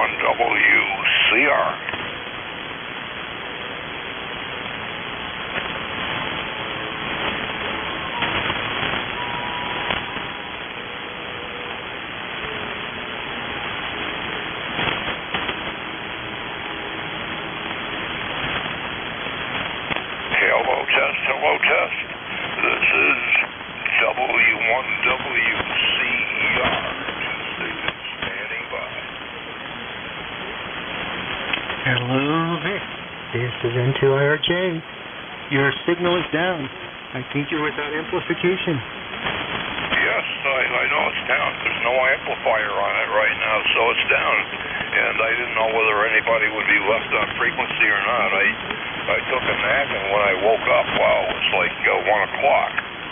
WCR. Hello, test. This is W1WCR. Station standing by. Hello, Vic. This is N2IRJ. Your signal is down. I think you're without amplification. Yes, I know it's down. There's no amplifier on it right now, so it's down. And I didn't know whether anybody would be left on frequency or not. I took a nap, and when I woke up, wow, it was like 1 o'clock.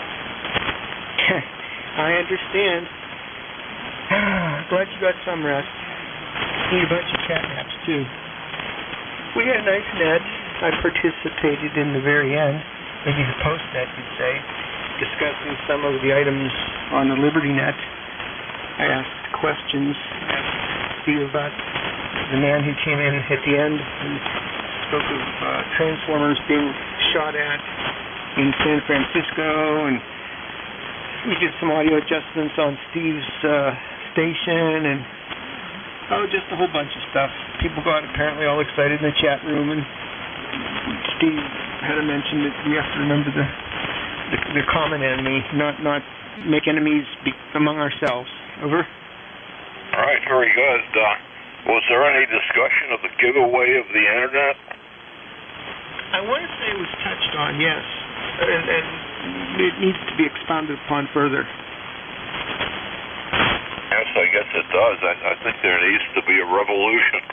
I understand. Glad you got some rest. Need a bunch of cat naps, too. We had a nice net. I participated in the very end, maybe the post-net, you'd say, discussing some of the items on the Liberty Net. I asked questions. I asked Steve about the man who came in at the end and spoke of transformers being shot at in San Francisco, and we did some audio adjustments on Steve's station, and just a whole bunch of stuff. People got apparently all excited in the chat room, and Steve had to mention that we have to remember the common enemy, not make enemies among ourselves. Over. All right, very good. Was there any discussion of the giveaway of the internet? I want to say it was touched on, yes, and it needs to be expounded upon further. Yes, I guess it does. I think there needs to be a revolution.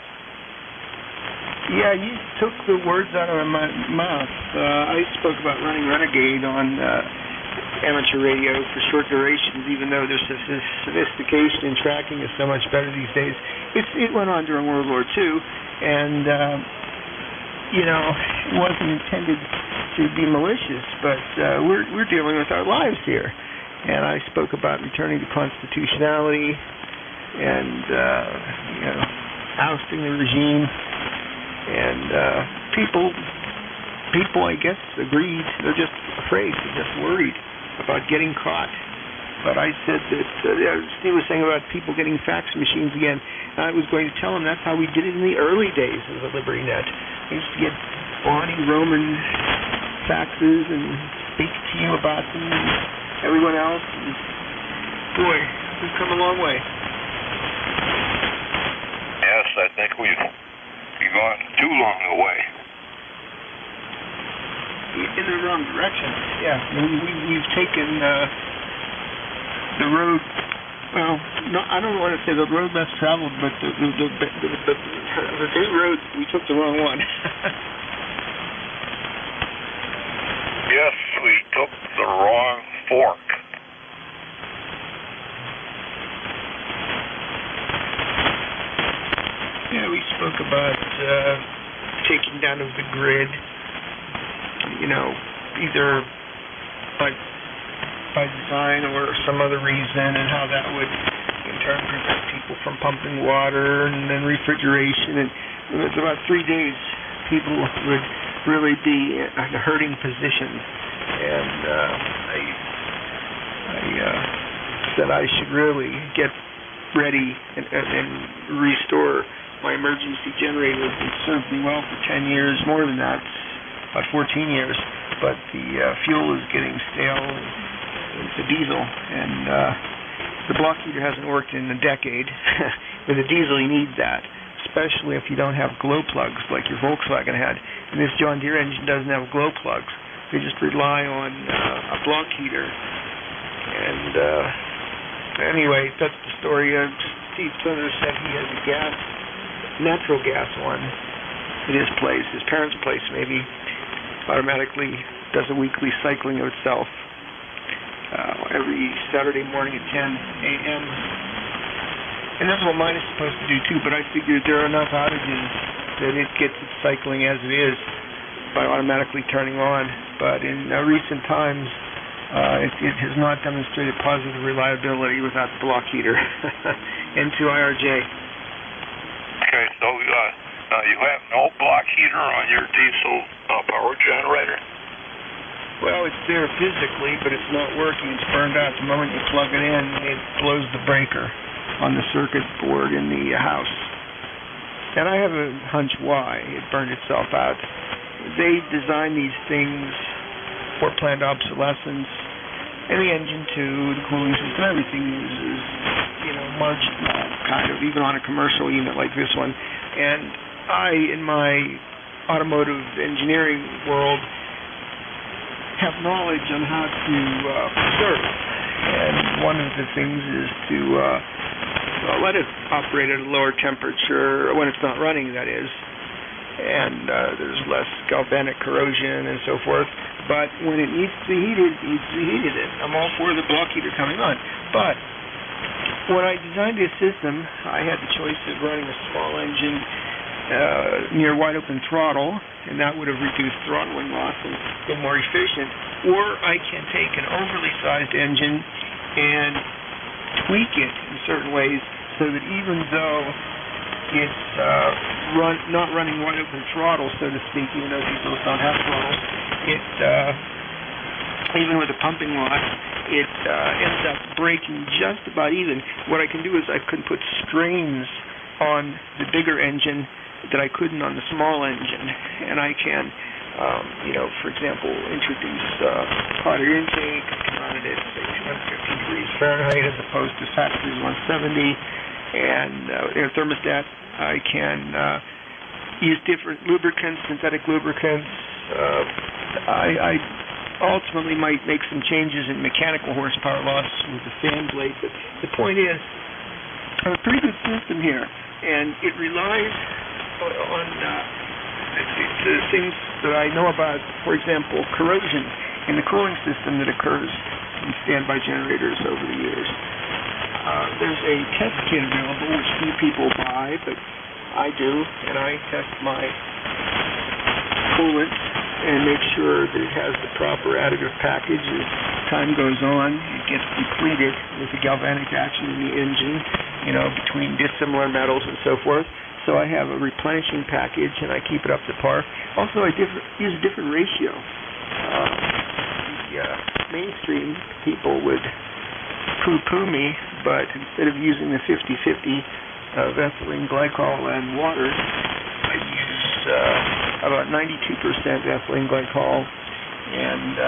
Yeah, you took the words out of my mouth. I spoke about running Renegade on amateur radio for short durations, even though there's sophistication in tracking is so much better these days. It went on during World War II, and it wasn't intended to be malicious, but we're dealing with our lives here. And I spoke about returning to constitutionality and ousting the regime. And people, I guess, agreed. They're just afraid. They're just worried about getting caught. But I said that Steve was saying about people getting fax machines again. And I was going to tell him that's how we did it in the early days of the Liberty Net. We used to get Bonnie Roman faxes and speak to you about them and everyone else. And boy, we've come a long way. Yes, I think we've gone too long away. In the wrong direction. Yeah, we've taken the road. Well, no, I don't want to say the road less traveled, but the new road, we took the wrong one. Yes, we took the wrong fork. Yeah, we spoke about taking down of the grid, either by design or some other reason, and how that would in turn prevent people from pumping water and then refrigeration. And it's about 3 days people would really be in a hurting position. And I said I should really get ready and restore my emergency generator. It served me well for 10 years, more than that, about 14 years. But the fuel is getting stale. It's a diesel, and the block heater hasn't worked in a decade. With a diesel, you need that, especially if you don't have glow plugs like your Volkswagen had. And this John Deere engine doesn't have glow plugs. They just rely on a block heater. And anyway, that's the story. Steve Turner said he has a natural gas one at his place, his parents' place maybe, automatically does a weekly cycling of itself. Every Saturday morning at 10 a.m. And that's what mine is supposed to do too, but I figured there are enough outages that it gets its cycling as it is by automatically turning on. But in recent times, it has not demonstrated positive reliability without the block heater. N2IRJ. heater on your diesel power generator? Well, it's there physically, but it's not working. It's burned out. The moment you plug it in, it blows the breaker on the circuit board in the house. And I have a hunch why it burned itself out. They design these things for planned obsolescence, and the engine too, the cooling system, everything is marginal, kind of, even on a commercial unit like this one. And I, in my automotive engineering world, have knowledge on how to preserve. And one of the things is to let it operate at a lower temperature when it's not running, that is. And there's less galvanic corrosion and so forth. But when it needs to be heated, it needs to be heated. And I'm all for the block heater coming on. But when I designed this system, I had the choice of running a small engine near wide open throttle, and that would have reduced throttling loss and been more efficient. Or I can take an overly sized engine and tweak it in certain ways so that even though it's not running wide open throttle, so to speak, even though diesels don't have throttle, it even with a pumping loss, it ends up breaking just about even. What I can do is I can put strains on the bigger engine that I couldn't on the small engine, and I can, for example, introduce hot air intake. I can run it at say 250 degrees Fahrenheit as opposed to factory 170, and thermostat. I can use different lubricants, synthetic lubricants. I ultimately might make some changes in mechanical horsepower loss with the fan blade, but the point is, I have a pretty good system here, and it relies on the things that I know about, for example, corrosion in the cooling system that occurs in standby generators over the years. There's a test kit available, which few people buy, but I do, and I test my coolant and make sure that it has the proper additive package. As time goes on, it gets depleted with the galvanic action in the engine, between dissimilar metals and so forth. So I have a replenishing package, and I keep it up to par. Also, I use a different ratio. The mainstream people would poo-poo me, but instead of using the 50-50 ethylene glycol and water, I use about 92% ethylene glycol and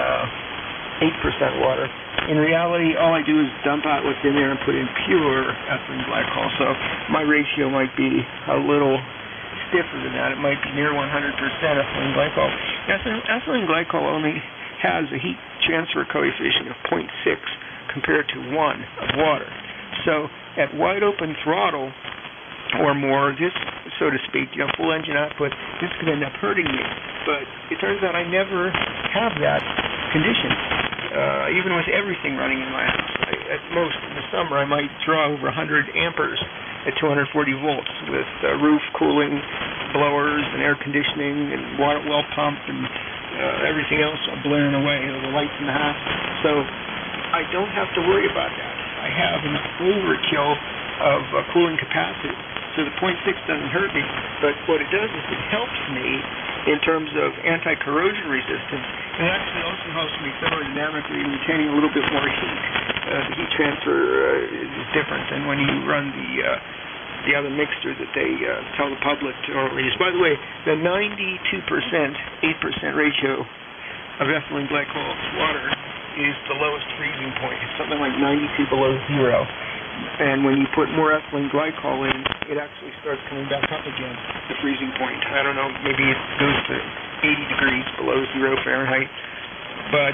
8% water. In reality, all I do is dump out what's in there and put in pure ethylene glycol. So my ratio might be a little stiffer than that. It might be near 100% ethylene glycol. Ethylene glycol only has a heat transfer coefficient of 0.6 compared to 1 of water. So at wide open throttle or more, this, so to speak, full engine output, this could end up hurting me. But it turns out I never have that condition, even with everything running in my house. At most, in the summer, I might draw over 100 amperes at 240 volts with roof cooling, blowers, and air conditioning, and water well pump, and everything else blaring away, the lights in the house. So I don't have to worry about that. I have an overkill of cooling capacity. So the 0.6 doesn't hurt me, but what it does is it helps me in terms of anti-corrosion resistance, and it actually also helps me thermodynamically retaining a little bit more heat. The heat transfer is different than when you run the other mixture that they tell the public to normally use. By the way, the 92%, 8% ratio of ethylene glycol to water is the lowest freezing point. It's something like 92 below zero. And when you put more ethylene glycol in, it actually starts coming back up again, the freezing point. I don't know, maybe it goes to 80 degrees below 0 Fahrenheit. But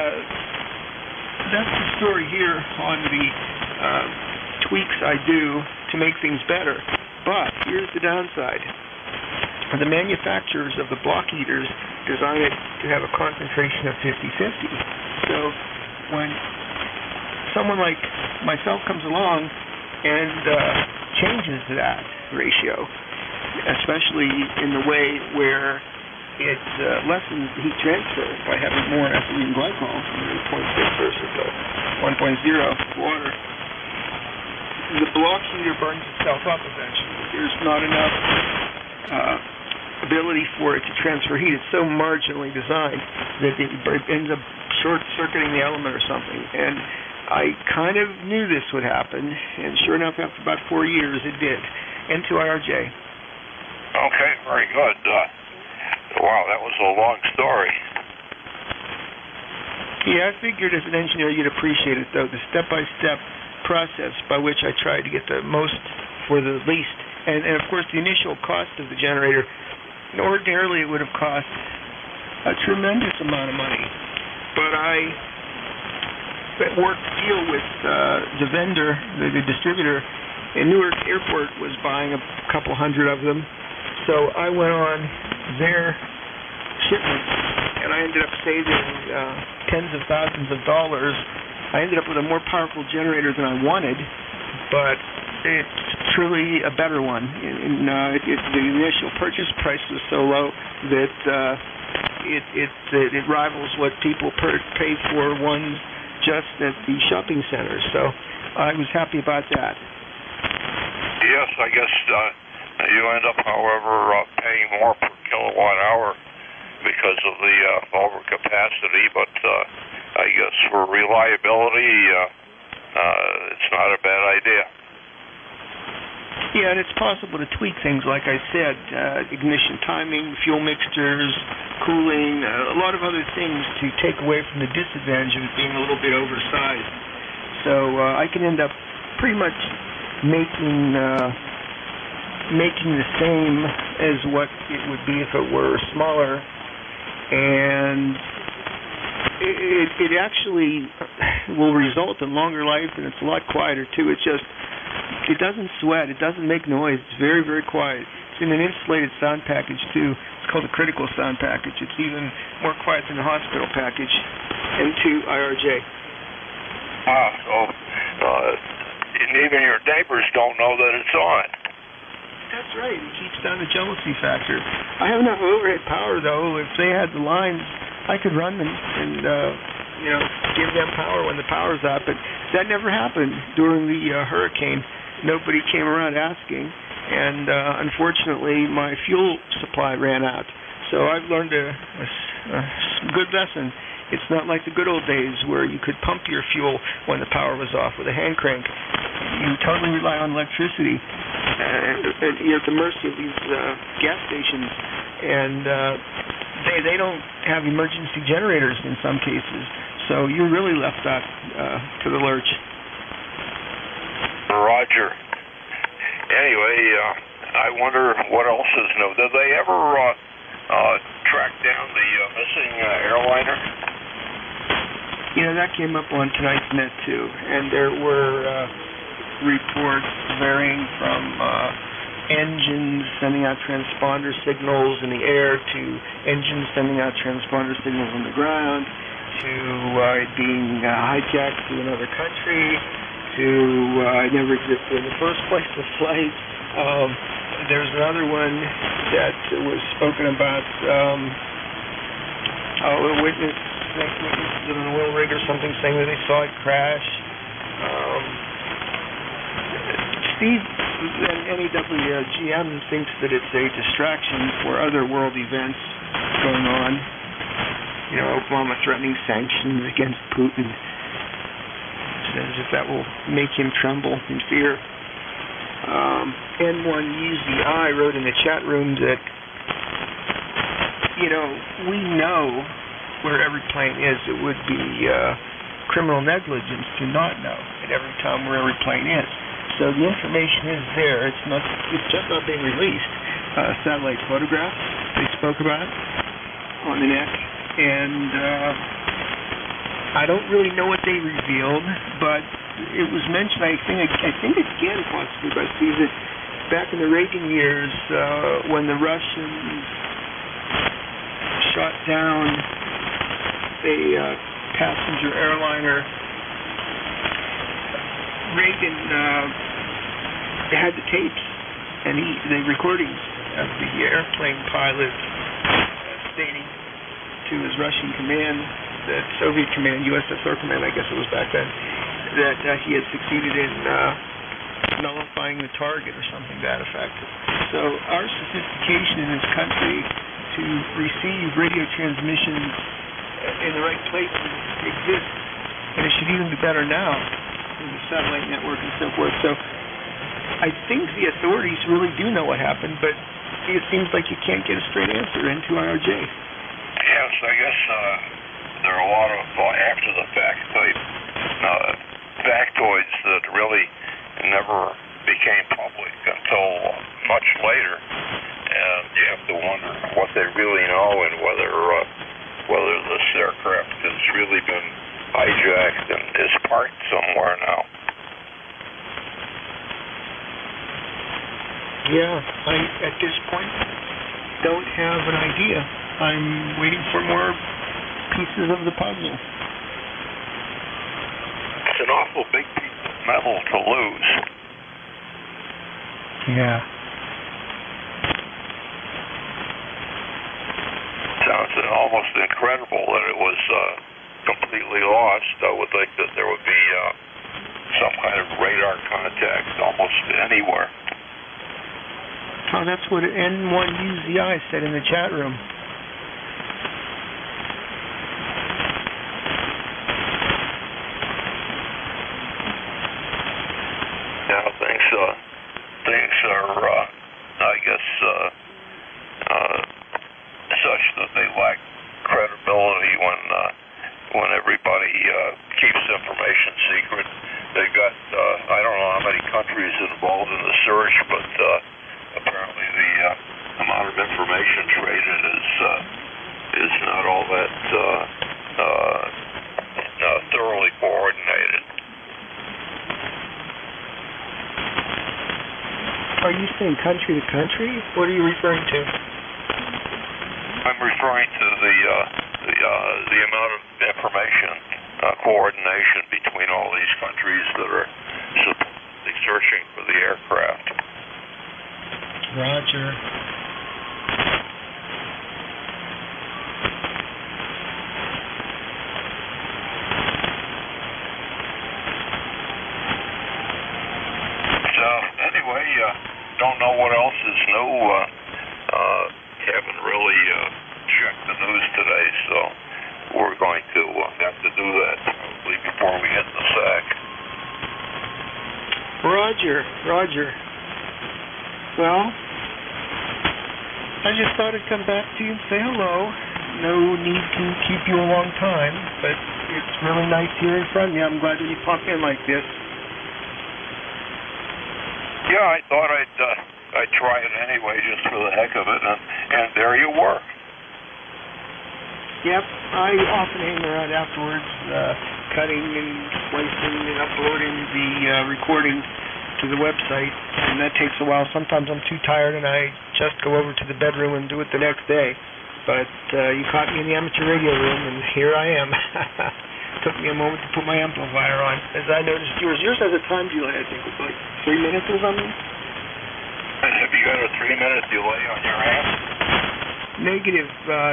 that's the story here on the tweaks I do to make things better. But here's the downside. The manufacturers of the block heaters design it to have a concentration of 50-50. So when someone like myself comes along and changes that ratio, especially in the way where it lessens the heat transfer by having more ethylene glycol, 0.6 versus 1.0 water, the block heater burns itself up eventually. There's not enough ability for it to transfer heat. It's so marginally designed that it ends up short-circuiting the element or something. And I kind of knew this would happen, and sure enough, after about 4 years, it did. N2IRJ. Okay, very good. Wow, that was a long story. Yeah, I figured as an engineer you'd appreciate it, though, the step-by-step process by which I tried to get the most for the least. And of course, the initial cost of the generator, ordinarily it would have cost a tremendous amount of money. But I worked a deal with the vendor, the distributor, and Newark Airport was buying a couple hundred of them. So I went on their shipment, and I ended up saving tens of thousands of dollars. I ended up with a more powerful generator than I wanted, but it's truly a better one. The initial purchase price was so low that it rivals what people pay for one just at the shopping center. So I was happy about that. Yes, I guess you end up, however, paying more per kilowatt hour because of the overcapacity, but I guess for reliability, it's not a bad idea. Yeah, and it's possible to tweak things, like I said, ignition timing, fuel mixtures, cooling, a lot of other things to take away from the disadvantage of it being a little bit oversized. So I can end up pretty much making the same as what it would be if it were smaller, and it actually will result in longer life, and it's a lot quieter too. It doesn't sweat, it doesn't make noise, it's very, very quiet. It's in an insulated sound package too. It's called a critical sound package. It's even more quiet than the hospital package, N2IRJ. And even your neighbors don't know that it's on. That's right. It keeps down the jealousy factor. I have enough overhead power, though. If they had the lines, I could run them and give them power when the power's up. But that never happened during the hurricane. Nobody came around asking, and unfortunately, my fuel supply ran out. So I've learned a good lesson. It's not like the good old days where you could pump your fuel when the power was off with a hand crank. You totally rely on electricity. You're at the mercy of these gas stations, and they don't have emergency generators in some cases, so you're really left out to the lurch. Roger. Anyway, I wonder what else is new. Did they ever track down the missing airliner? That came up on tonight's net too, and there were reports varying from engines sending out transponder signals in the air to engines sending out transponder signals on the ground to it being hijacked to another country to it never existed in the first place, the flight. There's another one that was spoken about, a witness on an oil rig or something saying that they saw it crash. Steve and NEWGM thinks that it's a distraction for other world events going on. Obama threatening sanctions against Putin. Says if that will make him tremble in fear. N1UZI wrote in the chat room that, we know where every plane is. It would be criminal negligence to not know at every time where every plane is. So the information is there. It's just not being released. Satellite photographs they spoke about on the net, and I don't really know what they revealed, but it was mentioned. I think again possibly by Steve that back in the Reagan years when the Russians shot down a passenger airliner, Reagan had the tapes and the recordings of the airplane pilot stating to his Russian command, the Soviet command, USSR command, I guess it was back then, that he had succeeded in nullifying the target or something to that effect. So So our sophistication in this country to receive radio transmissions in the right places exists, and it should even be better now with the satellite network and so forth. So I think the authorities really do know what happened, but it seems like you can't get a straight answer into IRJ. Yes, I guess there are a lot of after-the-fact type factoids that really never became public until much later, and you have to wonder what they really know and whether this aircraft has really been hijacked and is parked somewhere now. Yeah, I, at this point, don't have an idea. I'm waiting for more pieces of the puzzle. It's an awful big piece of metal to lose. Yeah. Sounds almost incredible that it was completely lost. I would think that there would be some kind of radar contact almost anywhere. Oh, that's what N1UZI said in the chat room. Yeah, things are, I guess, such that they lack credibility when everybody keeps information secret. They've got, I don't know how many countries involved in the search, but apparently the amount of information traded is not all that thoroughly coordinated. Are you saying country to country? What are you referring to? I'm referring to the amount of information coordination between all these countries that are supposedly searching for the aircraft. Roger. So anyway, don't know what else is new. Haven't really checked the news today, so we're going to have to do that probably before we hit the sack. Roger. Well, I just thought I'd come back to you and say hello. No need to keep you a long time, but it's really nice hearing from you. I'm glad that you popped in like this. Yeah, I thought I'd try it anyway, just for the heck of it, and there you were. Yep, I often hang around afterwards, cutting and splicing and uploading the recording to the website, and that takes a while. Sometimes I'm too tired and I just go over to the bedroom and do it the next day. But you caught me in the amateur radio room, and here I am. Took me a moment to put my amplifier on, as I noticed yours. Yours has a time delay, I think, it's like 3 minutes or something. Have you got a 3-minute delay on your amp? Negative.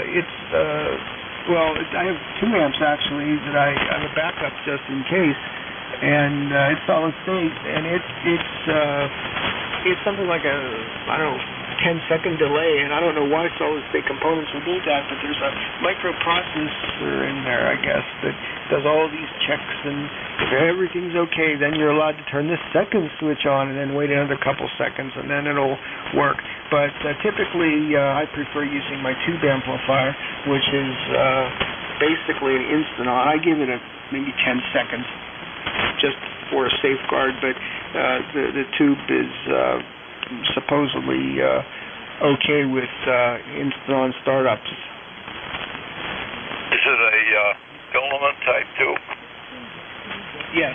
I have 2 amps actually that I have a backup just in case, and it's solid state, and it's something like a 10-second delay, and I don't know why solid state components would need that, but there's a microprocessor in there, I guess, that does all these checks, and if everything's okay, then you're allowed to turn this second switch on and then wait another couple seconds, and then it'll work. But typically, I prefer using my tube amplifier, which is basically an instant on. I give it maybe 10 seconds just for a safeguard, but the tube is supposedly okay with instant on startups. Is it a filament type tube? Yes.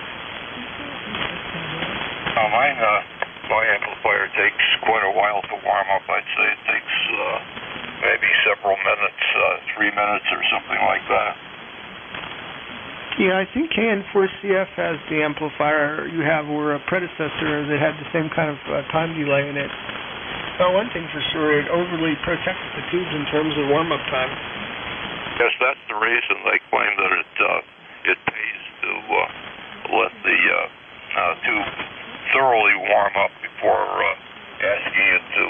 My amplifier takes quite a while to warm up. I'd say it takes maybe several minutes, 3 minutes or something like that. Yeah, I think KN4CF has the amplifier you have, or a predecessor that had the same kind of time delay in it. Well, one thing for sure, it overly protects the tubes in terms of warm-up time. Yes, that's the reason they claim that it pays to let the tube thoroughly warm up before asking it to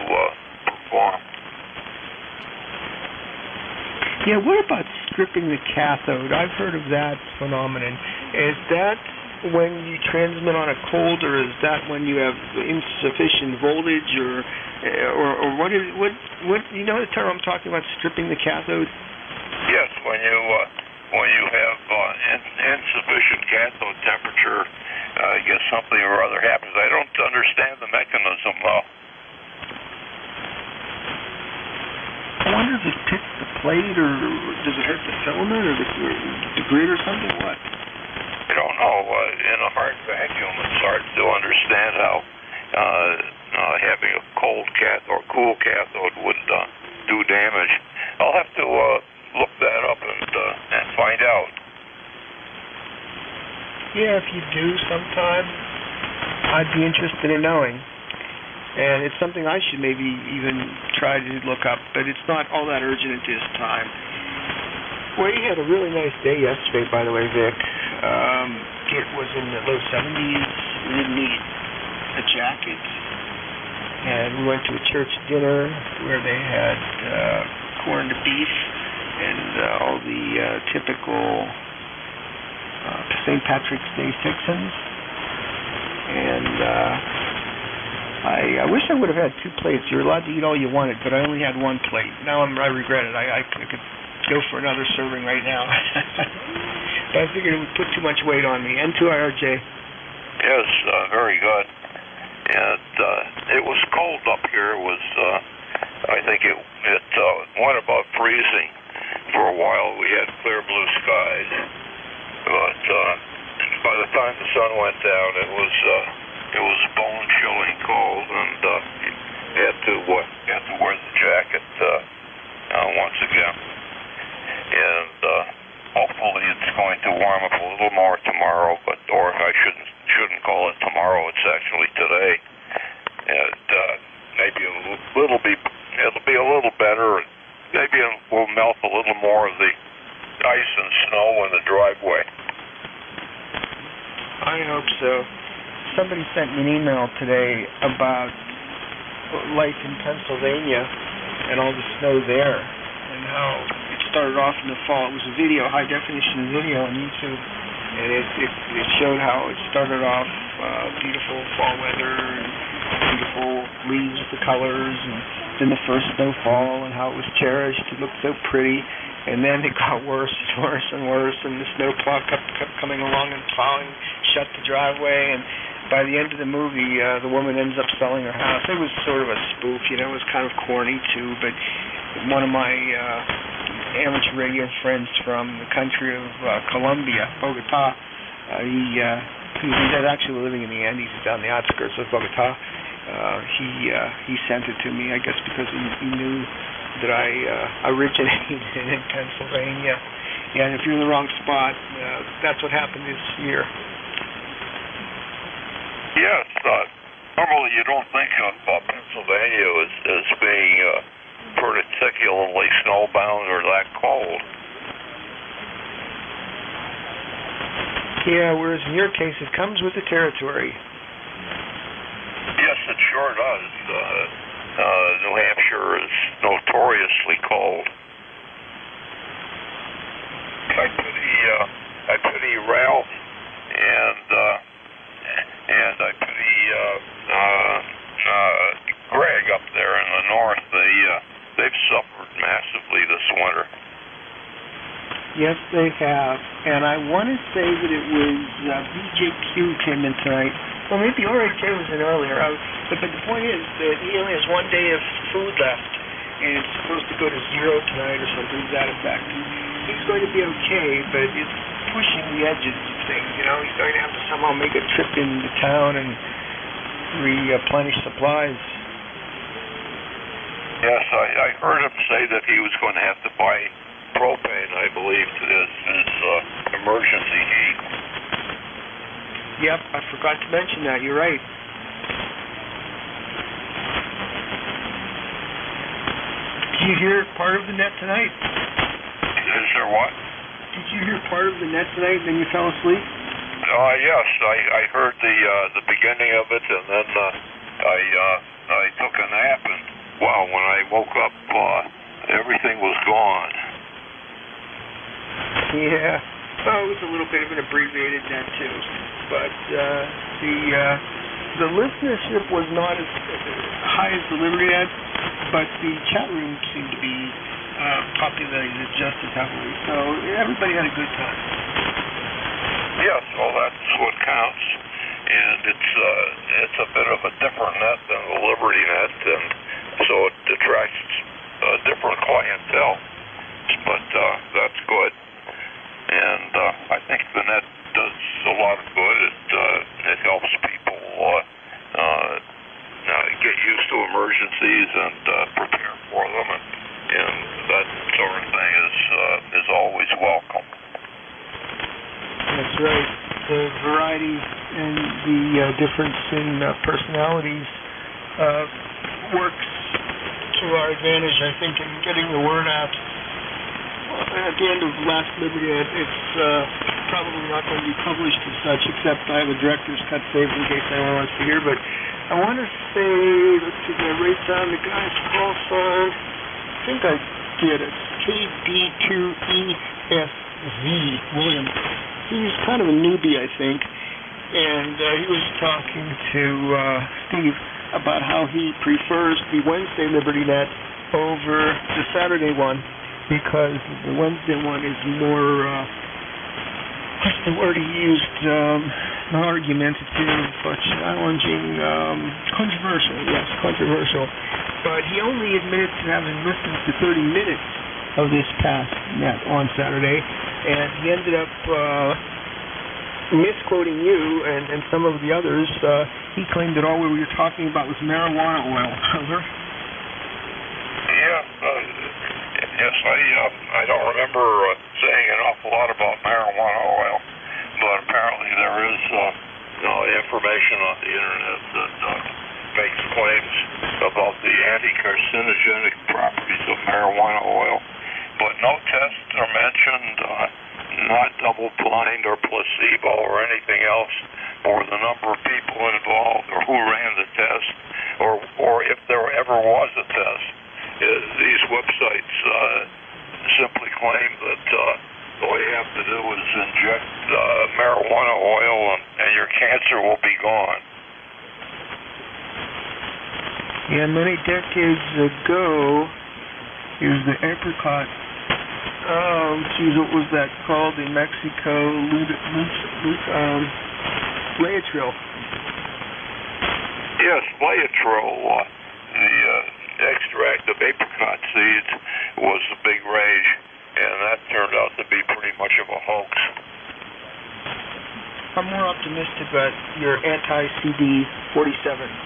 Yeah, what about stripping the cathode? I've heard of that phenomenon. Is that when you transmit on a cold, or is that when you have insufficient voltage, or what you know the term I'm talking about, stripping the cathode? Yes, when you have insufficient cathode temperature, I guess something or other happens. I don't understand the mechanism though. I wonder if it pits the plate, or does it hurt the filament, or the grid, or something? What? I don't know. In a hard vacuum, it's hard to understand how having a cold cathode or cool cathode would do damage. I'll have to look that up and find out. Yeah, if you do sometime, I'd be interested in knowing. And it's something I should maybe even try to look up, but it's not all that urgent at this time. Well, you had a really nice day yesterday, by the way, Vic. It was in the low 70s. We didn't need a jacket. And we went to a church dinner where they had corned beef and all the typical St. Patrick's Day fixings. And I wish I would have had 2 plates. You're allowed to eat all you wanted, but I only had 1 plate. Now I regret it. I could go for another serving right now. But I figured it would put too much weight on me. N2IRJ. Yes, very good. And it was cold up here. It was, I think it went above freezing for a while. We had clear blue skies. But by the time the sun went down, it was bone-chilling cold, and had to wear the jacket once again. And hopefully it's going to warm up a little more tomorrow, or I shouldn't call it tomorrow. It's actually today, and maybe it'll be a little better, and maybe it will melt a little more of the ice and snow in the driveway. I hope so. Somebody sent me an email today about life in Pennsylvania and all the snow there, and how it started off in the fall. It was a video, high definition video on YouTube, and it showed how it started off beautiful fall weather and beautiful leaves, the colors, and then the first snowfall and how it was cherished. It looked so pretty, and then it got worse and worse and worse, and the snowplow kept coming along and plowing shut the driveway, and by the end of the movie, the woman ends up selling her house. It was sort of a spoof, you know. It was kind of corny too, but one of my amateur radio friends from the country of Colombia, Bogota, he's actually living in the Andes, down the outskirts of Bogota. He sent it to me, I guess, because he knew that I originated in Pennsylvania. Yeah, and if you're in the wrong spot, that's what happened this year. Yes, normally you don't think of Pennsylvania as being particularly snowbound or that cold. Yeah, whereas in your case it comes with the territory. Yes, it sure does. New Hampshire is notoriously cold. I pity Ralph and I pity Greg up there in the north. They've suffered massively this winter. Yes, they have. And I want to say that it was BJQ came in tonight. Well, maybe RHJ was in earlier. But the point is that he only has 1 day of food left, and it's supposed to go to 0 tonight or something to that effect. He's going to be okay, but it's pushing the edges of things. You know, he's going to have to somehow make a trip into town and replenish supplies. Yes, I heard him say that he was going to have to buy propane, I believe, to his emergency heat. Yep, I forgot to mention that. You're right. Did you hear part of the net tonight? Is there what? Did you hear part of the net tonight and then you fell asleep? Yes, I heard the beginning of it, and then I took a nap, and wow, when I woke up, everything was gone. Yeah. Oh, it was a little bit of an abbreviated net too, but the listenership was not as high as the Liberty Net, but the chat room seemed to be populated just as heavily. So everybody had a good time. Yes, well, that's what counts, and it's a bit of a different net than the Liberty Net, and so it attracts a different clientele. But that's good, and I think the net does a lot of good. It helps people get used to emergencies and prepare for them, and that sort of thing is always welcome. That's right. The variety and the difference in personalities works to our advantage, I think, in getting the word out. At the end of last Liberty, it's probably not going to be published as such, except I have a director's cut saved in case anyone wants to hear. But I want to say, let's see, did I write down the guy's call sign? I think I did. It's KD2ESV, William. He's kind of a newbie, I think, and he was talking to Steve about how he prefers the Wednesday Liberty Net over the Saturday one, because the Wednesday one is more, what's the word he used, not argumentative, but challenging, controversial, yes, controversial. But he only admitted to having listened to 30 minutes of this past net on Saturday, and he ended up misquoting you and some of the others. He claimed that all we were talking about was marijuana oil. Over. Yeah, yes, I don't remember saying an awful lot about marijuana oil, but apparently there is information on the internet that makes claims about the anti-carcinogenic properties of marijuana oil, but no tests are mentioned, not double-blind or placebo or anything else, or the number of people involved, or who ran the test, or if there ever was a test. These websites simply claim that all you have to do is inject marijuana oil and your cancer will be gone. Yeah, many decades ago, it was the apricot. What was that called in Mexico? Laetrile. Yes, Laetrile. The extract of apricot seeds was a big rage, and that turned out to be pretty much of a hoax. I'm more optimistic about your anti-CD47.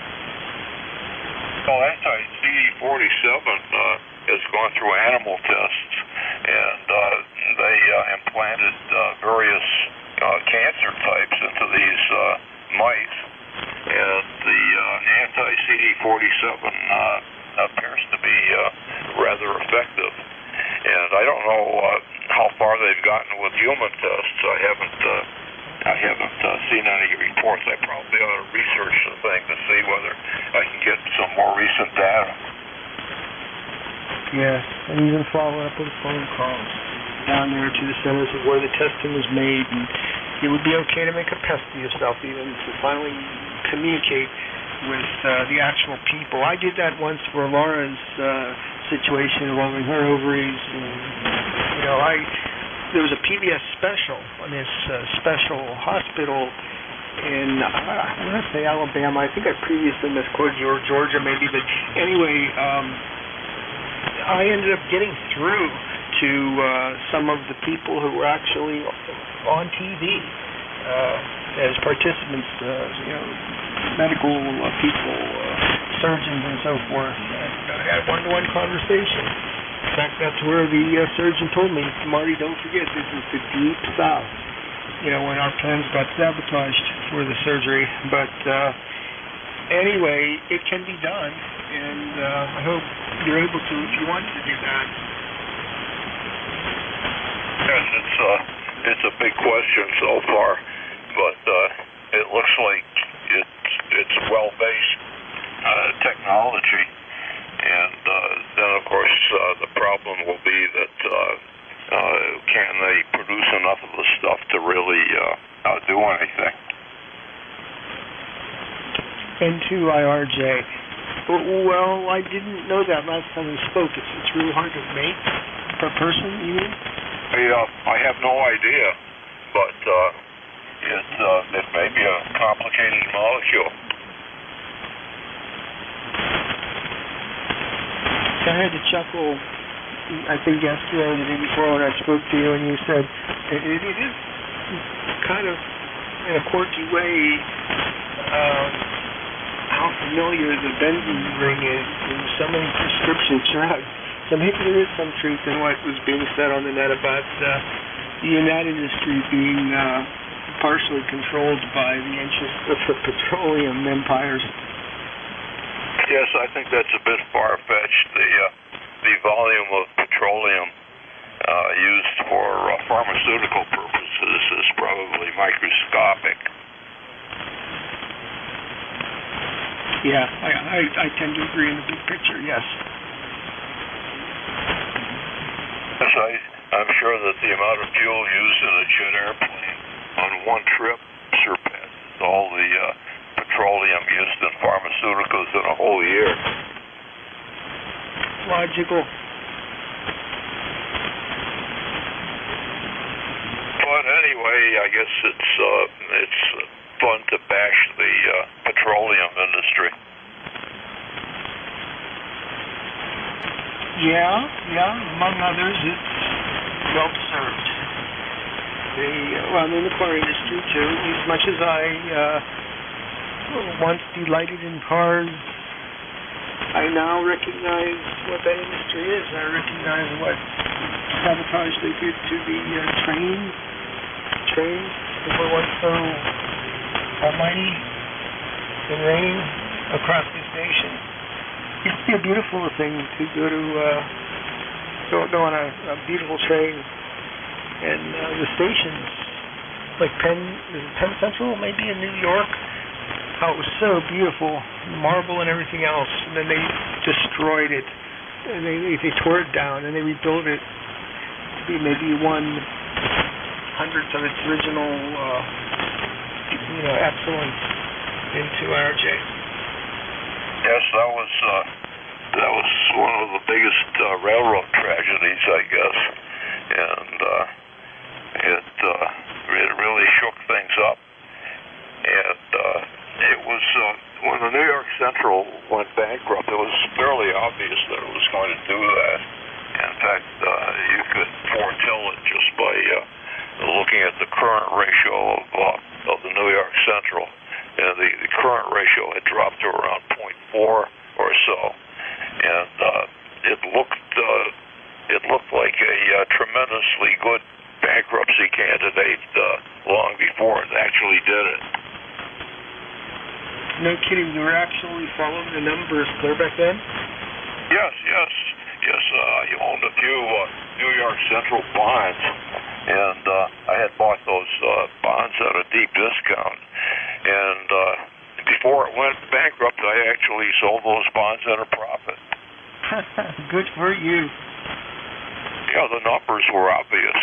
Well, anti-CD47 has gone through animal tests, and they implanted various cancer types into these mice, and the anti-CD47 appears to be rather effective. And I don't know how far they've gotten with human tests. I haven't seen any reports. I probably ought to research the thing to see whether I can get some more recent data. Yes, and even follow up with phone calls down there to the centers of where the testing was made, and it would be okay to make a pest of yourself, even to finally communicate with the actual people. I did that once for Laura's situation involving her ovaries, and there was a PBS special on this special hospital in, I want to say Alabama. I think I previously misquoted you, or Georgia maybe, but anyway, I ended up getting through to some of the people who were actually on TV as participants, medical people, surgeons and so forth. And I had one-to-one conversation. In fact, that's where the surgeon told me, Marty, don't forget, this is the deep south, when our plans got sabotaged for the surgery. But anyway, it can be done, and I hope you're able to if you want to do that. Yes, it's a big question so far, but it looks like it's well-based technology, and then of course the problem will be that can they produce enough of the stuff to really do anything? N2IRJ. Well, I didn't know that last time we spoke. It's really hard to make per person, you mean? I have no idea, but it may be a complicated molecule. I had to chuckle, I think yesterday or the day before when I spoke to you, and you said it is kind of, in a quirky way, how familiar the benzene ring is in so many prescription drugs. So maybe there is some truth in what was being said on the net about that industry being partially controlled by the interests of the petroleum empires. Yes, I think that's a bit far-fetched. The volume of petroleum used for pharmaceutical purposes is probably microscopic. Yeah, I tend to agree in the big picture, yes. Yes, I'm sure that the amount of fuel used in a jet airplane on one trip surpasses all the petroleum used in pharmaceuticals in a whole year. Logical. But anyway, I guess it's fun to bash the petroleum industry. Yeah. Among others, it's well served. The car industry too. As much as I once delighted in cars, I now recognize what that industry is. I recognize what sabotage they did to the trains that were once so almighty and reign across this nation. It used to be a beautiful thing to go on a beautiful train, and the stations like Penn Central, maybe in New York. How it was so beautiful, marble and everything else, and then they destroyed it, and they tore it down, and they rebuilt it to be maybe 1/100th of its original, excellence into RJ. Yes, that was one of the biggest railroad tragedies, I guess, and it really shook things up, and it was when the New York Central went bankrupt, it was fairly obvious that it was going to do that. In fact, you could foretell it just by looking at the current ratio of the New York Central. And the current ratio had dropped to around 0.4 or so, and it looked like a tremendously good bankruptcy candidate long before it actually did it. No kidding, you were actually following the numbers clear back then? Yes. I owned a few New York Central bonds, and I had bought those bonds at a deep discount. And before it went bankrupt, I actually sold those bonds at a profit. Good for you. Yeah, the numbers were obvious.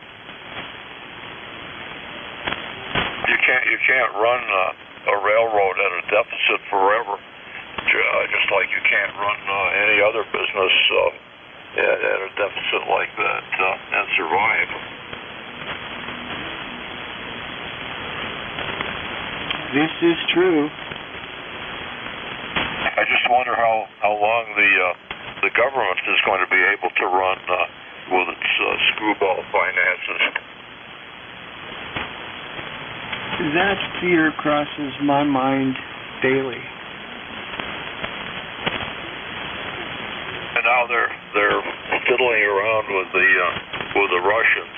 You can't run a railroad at a deficit forever, just like you can't run any other business at a deficit like that and survive. This is true. I just wonder how long the government is going to be able to run with its screwball finances. That fear crosses my mind daily. And now they're fiddling around with the Russians,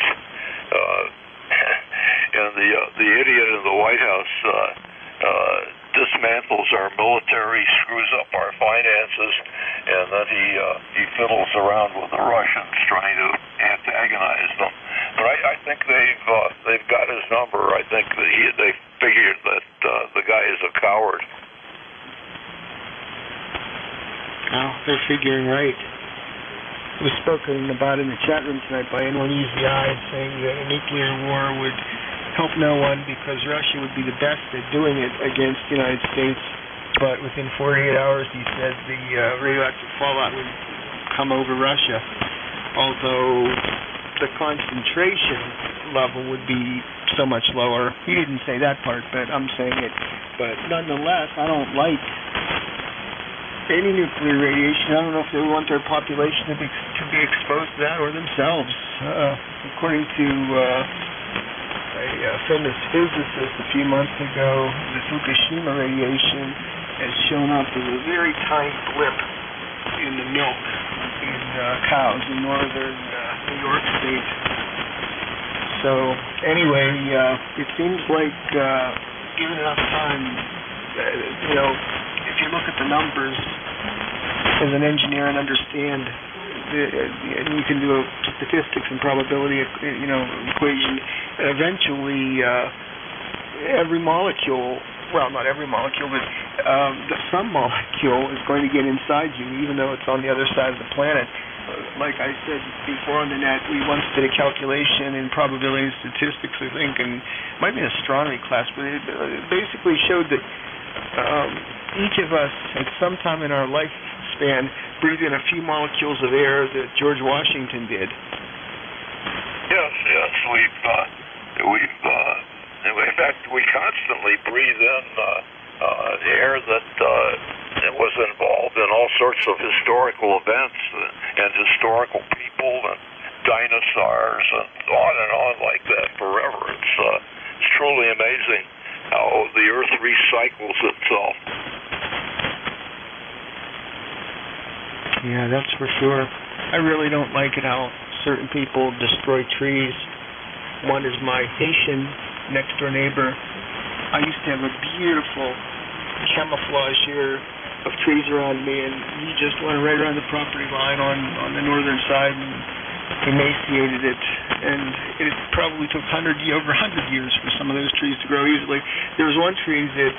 and the idiot in the White House dismantles our military, screws up our finances, and then he fiddles around with the Russians, trying to antagonize them. But I think they've got his number. I think that they figured that the guy is a coward. Well, they're figuring right. was spoken about in the chat room tonight by N1 EZI, saying that a nuclear war would help no one because Russia would be the best at doing it against the United States. But within 48 hours, he said the radioactive fallout would come over Russia, although the concentration level would be so much lower. He didn't say that part, but I'm saying it. But nonetheless, I don't like any nuclear radiation. I don't know if they want their population to be exposed to that or themselves. According to a famous physicist a few months ago, the Fukushima radiation has shown up as a very tiny blip in the milk in cows in northern New York State. So anyway, it seems like given enough time, if you look at the numbers as an engineer and understand, and you can do a statistics and probability, equation, eventually every molecule, well, not every molecule, but some molecule is going to get inside you, even though it's on the other side of the planet. Like I said before on the net, we once did a calculation in probability and statistics, I think, and it might be an astronomy class, but it basically showed that each of us at some time in our lifespan breathe in a few molecules of air that George Washington did. Yes, in fact, we constantly breathe in air that was involved in all sorts of historical events and historical people and dinosaurs and on like that forever. It's truly amazing how the Earth recycles itself. Yeah, that's for sure. I really don't like it how certain people destroy trees. One is my Haitian next-door neighbor. I used to have a beautiful camouflage here of trees around me, and he just went right around the property line on the northern side and emaciated it. And it probably took over 100 years for some of those trees to grow easily. There was one tree that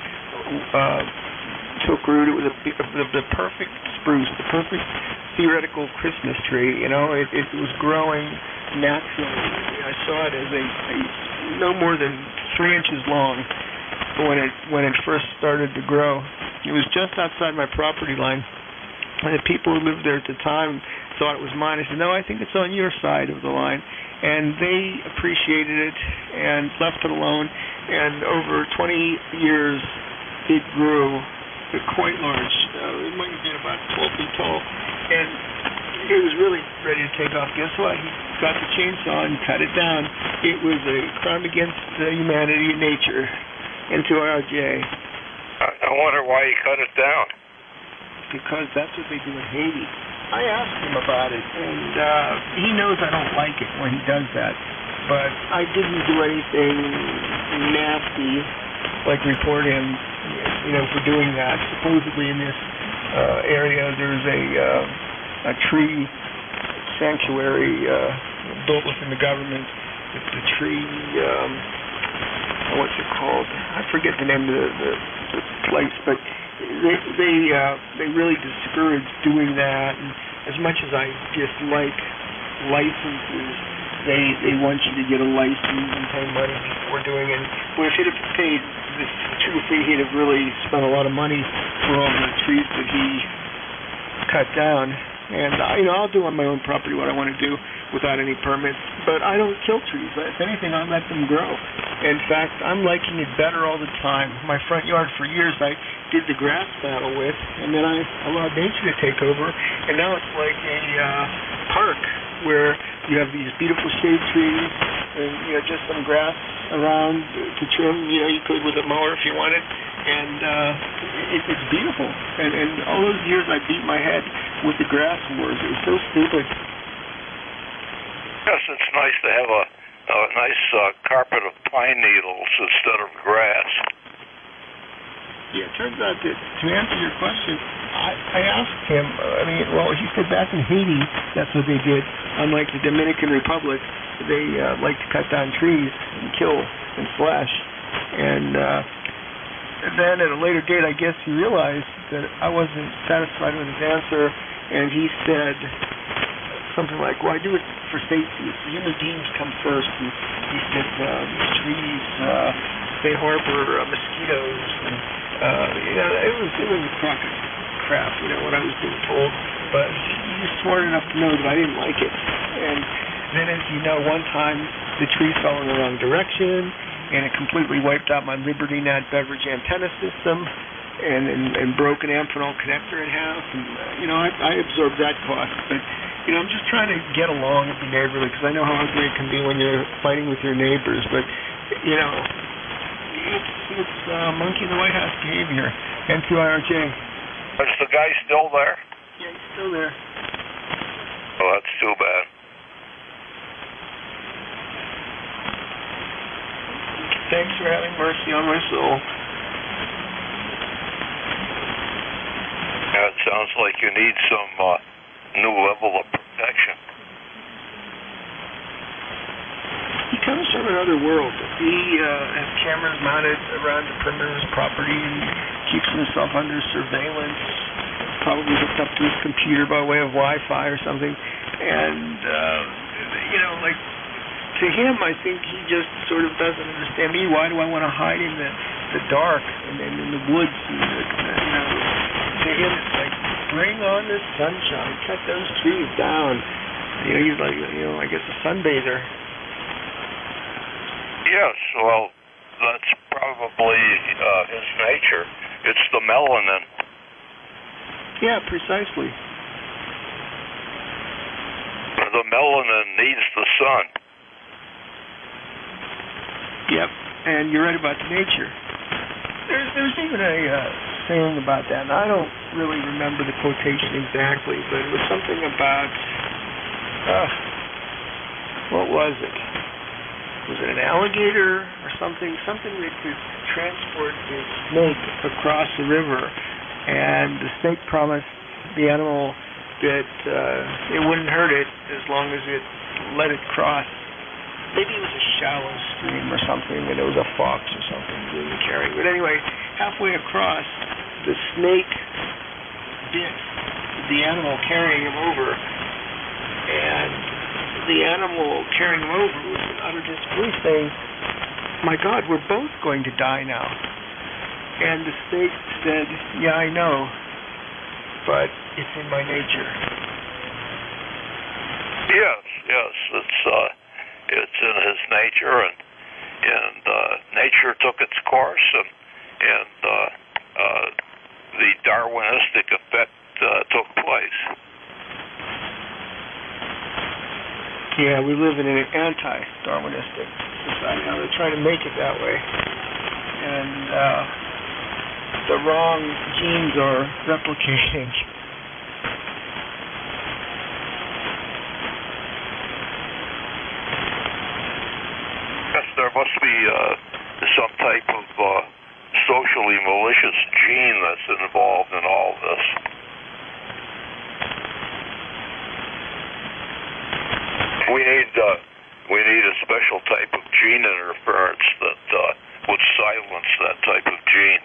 took root. It was the perfect spruce, the perfect theoretical Christmas tree. It was growing naturally. I saw it as a no more than 3 inches long when it first started to grow. It was just outside my property line. And the people who lived there at the time thought it was mine. I said, no, I think it's on your side of the line. And they appreciated it and left it alone. And over 20 years, it grew quite large. It might have been about 12 feet tall. And it was really ready to take off. Guess what? He got the chainsaw and cut it down. It was a crime against humanity and nature. Into RJ. I wonder why he cut it down. Because that's what they do in Haiti. I asked him about it, and he knows I don't like it when he does that. But I didn't do anything nasty, like report him, for doing that. Supposedly in this area, there's a tree sanctuary built within the government. The tree. What's it called? I forget the name of the place, but they really discourage doing that. And as much as I dislike licenses, they want you to get a license and pay money before doing it. Well, if he'd have paid the true fee, he'd have really spent a lot of money for all the trees that he cut down. And I'll do on my own property what I want to do without any permits, but I don't kill trees. If anything, I let them grow. In fact, I'm liking it better all the time. My front yard, for years, I did the grass battle with, and then I allowed nature to take over, and now it's like a park where you have these beautiful shade trees and just some grass around to trim. You could with a mower if you wanted, and it's beautiful. And all those years I beat my head with the grass wars. It was so stupid. Yes, it's nice to have a nice carpet of pine needles instead of grass. Yeah, it turns out that to answer your question, I asked him, he said back in Haiti, that's what they did. Unlike the Dominican Republic, they like to cut down trees and kill and slash. And then at a later date, I guess he realized that I wasn't satisfied with his answer, and he said, something like, well, I do it for safety. Human beings come first. And he said, these trees, they harbor mosquitoes. And, it was a crock of crap, what I was being told. But he was smart enough to know that I didn't like it. And then, as you know, one time the tree fell in the wrong direction, and it completely wiped out my LibertyNet beverage antenna system, and broke an Amphenol connector in half. And I absorbed that cost. But I'm just trying to get along and be neighborly, because I know how ugly it can be when you're fighting with your neighbors. But it's monkey in the White House behavior. NCIRJ. Is the guy still there? Yeah, he's still there. Oh, that's too bad. Thanks for having mercy on my soul. Yeah, it sounds like you need some new level of protection. He comes from another world. He has cameras mounted around the perimeter of his property and keeps himself under surveillance, probably hooked up to his computer by way of Wi-Fi or something. And, to him, I think he just sort of doesn't understand me. Why do I want to hide in the dark and in the woods? To him, it's like, bring on the sunshine, cut those trees down. He's like, I guess a sunbather. Yes, well, that's probably his nature. It's the melanin. Yeah, precisely. The melanin needs the sun. Yep, and you're right about nature. There's even a saying about that, and I don't really remember the quotation exactly, but it was something about, what was it? Was it an alligator or something? Something that could transport the snake across the river, and the snake promised the animal that it wouldn't hurt it as long as it let it cross. Maybe it was a shallow stream or something, and it was a fox or something doing the carrying. But anyway, halfway across, the snake bit the animal carrying him over, and the animal carrying him over was in utter disbelief, saying, "My God, we're both going to die now." And the snake said, "Yeah, I know, but it's in my nature." Yes, it's in his nature, and nature took its course, and the Darwinistic effect took place. Yeah, we live in an anti-Darwinistic society. Now they're trying to make it that way, and the wrong genes are replicating. Yes, there must be some type of socially malicious gene that's involved in all this. We need a special type of gene interference that would silence that type of gene.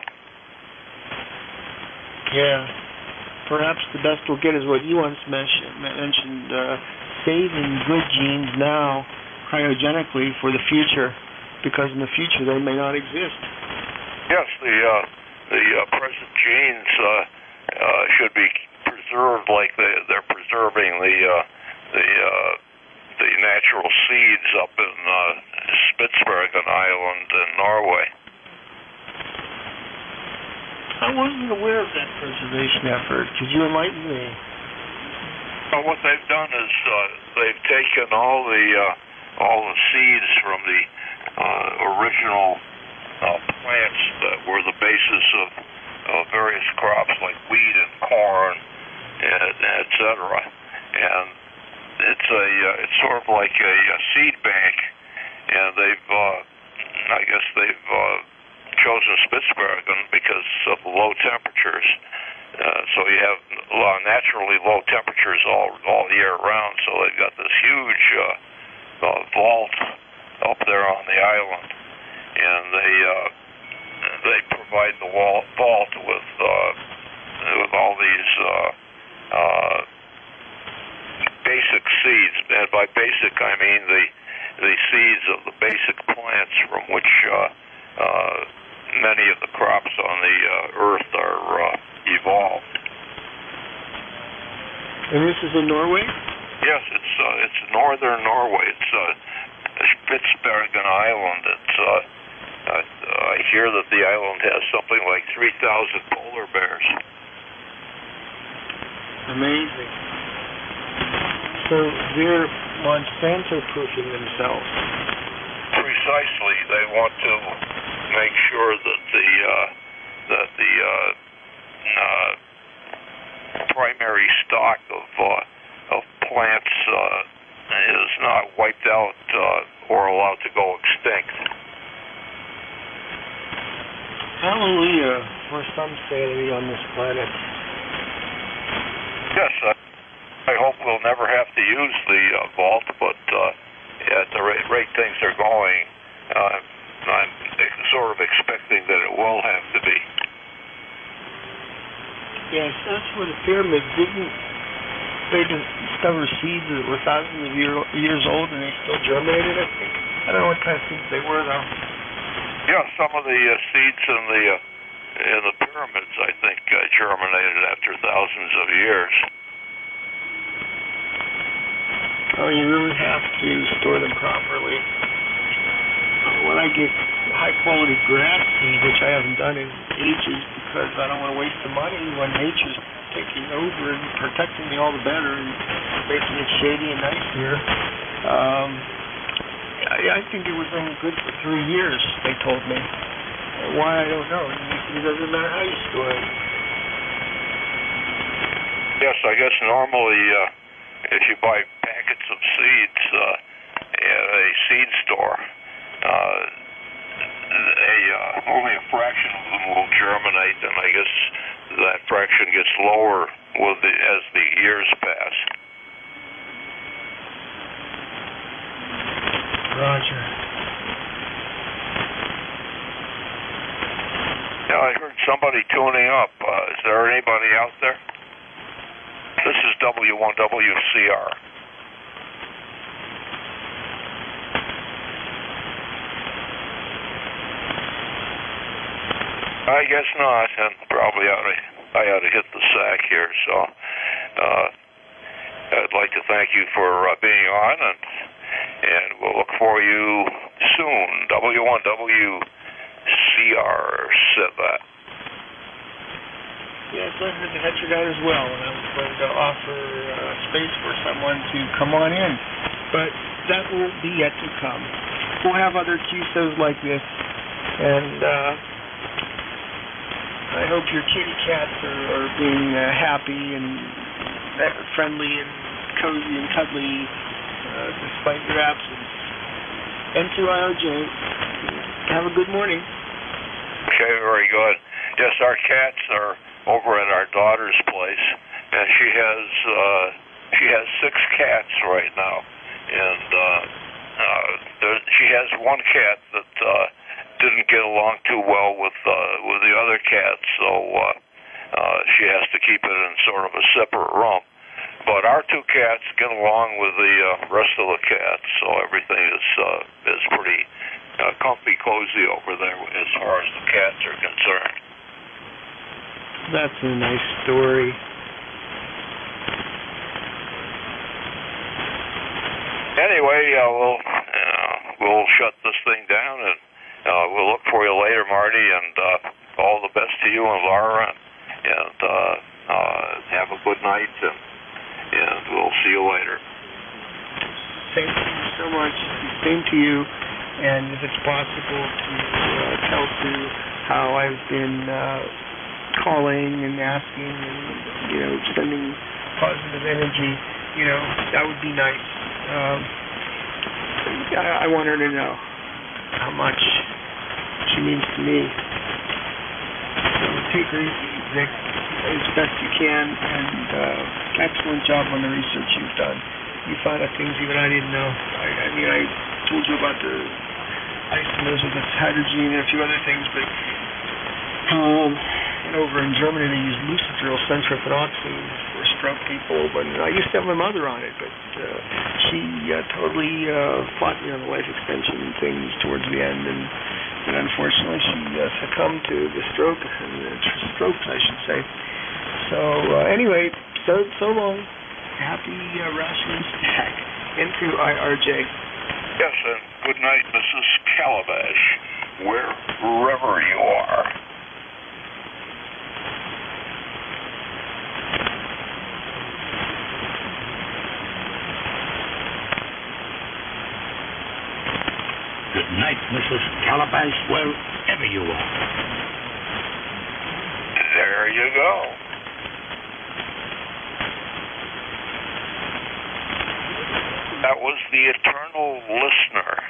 Yeah, perhaps the best we'll get is what you once mentioned, saving good genes now cryogenically for the future, because in the future they may not exist. Yes, the present genes should be preserved like they're preserving the natural seeds up in Spitsbergen Island in Norway. I wasn't aware of that preservation effort. Could you enlighten me? Well, what they've done is they've taken all the seeds from the original plants that were the basis of various crops like wheat and corn, et cetera. And it's sort of like a seed bank, and I guess they've chosen Spitsbergen because of the low temperatures. So you have naturally low temperatures all year round. So they've got this huge vault up there on the island, and they provide the vault with all these basic seeds, and by basic I mean the seeds of the basic plants from which many of the crops on the earth are evolved. And this is in Norway? Yes, it's northern Norway. It's Spitsbergen Island. I hear that the island has something like 3,000 polar bears. Amazing. So they're Monsanto proofing themselves. Precisely. They want to make sure that the primary stock of plants is not wiped out or allowed to go extinct. Hallelujah for some sanity on this planet. Yes, I hope we'll never have to use the vault, but at the rate things are going, I'm sort of expecting that it will have to be. Yes, that's where the pyramids didn't. They discover seeds that were thousands of years old and they still germinated, I think. I don't know what kind of seeds they were, though. Yeah, some of the seeds in the pyramids, I think, germinated after thousands of years. Oh, you really have to store them properly. When I get high-quality grass seed, which I haven't done in ages because I don't want to waste the money when nature's taking over and protecting me all the better and making it shady and nice here. I think it was only good for 3 years, they told me. Why, I don't know. It doesn't matter how you store it. Yes, I guess normally if you buy packets of seeds at a seed store, only a fraction of them will germinate, and I guess that fraction gets lower as the years pass. Roger. Yeah, I heard somebody tuning up. Is there anybody out there? This is W1WCR. I guess not, and probably I ought to hit the sack here. So I'd like to thank you for being on, and we'll look for you soon. W1WCR said that. Yes, I heard the head down as well, and I was going to offer space for someone to come on in, but that will be yet to come. We'll have other QSOs like this, and I hope your kitty cats are being happy and friendly and cozy and cuddly despite your absence. M2IOJ, have a good morning. Okay, very good. Yes, our cats are over at our daughter's place, and she has 6 cats right now, and she has one cat that didn't get along too well with the other cats, so she has to keep it in sort of a separate room. But our 2 cats get along with the rest of the cats, so everything is pretty comfy, cozy over there as far as the cats are concerned. That's a nice story. Anyway, we'll shut this thing down, and we'll look for you later, Marty, and all the best to you and Laura, and have a good night, and we'll see you later. Thank you so much. Same to you, and if it's possible to tell Sue how I've been calling and asking and, sending positive energy, that would be nice. I want her to know how much she means to me. So take her easy, Vic, as best you can, and excellent job on the research you've done. You found out things even I didn't know. I told you about the isomers of the hydrogen and a few other things, but and over in Germany they use luciferol, sulfophenoxine, for stroke people. But I used to have my mother on it, but she totally fought me on the life extension things towards the end, and unfortunately she succumbed to the strokes, I should say. So anyway, so long. Happy rations back into IRJ. Yes, and good night, Mrs. Calabash, wherever you are. Good night, Mrs. Calabash, wherever you are. There you go. That was the eternal listener.